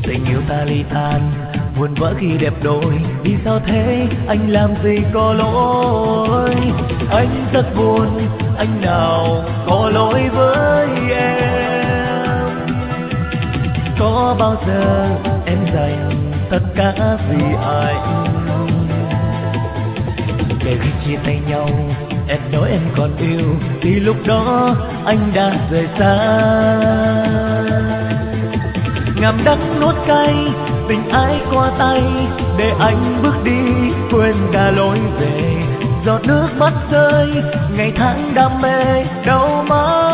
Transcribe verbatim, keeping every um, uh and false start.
Tình yêu ta ly tan buồn vỡ khi đẹp đôi, vì sao thế anh làm gì có lỗi. Anh rất buồn, anh nào có lỗi với em. Có bao giờ em dành tất cả vì anh, để khi chia tay nhau em nói em còn yêu, thì lúc đó anh đã rời xa. Ngậm đắng nuốt cay tình ai qua tay, để anh bước đi quên cả lối về. Giọt nước mắt rơi ngày tháng đam mê đâu mất.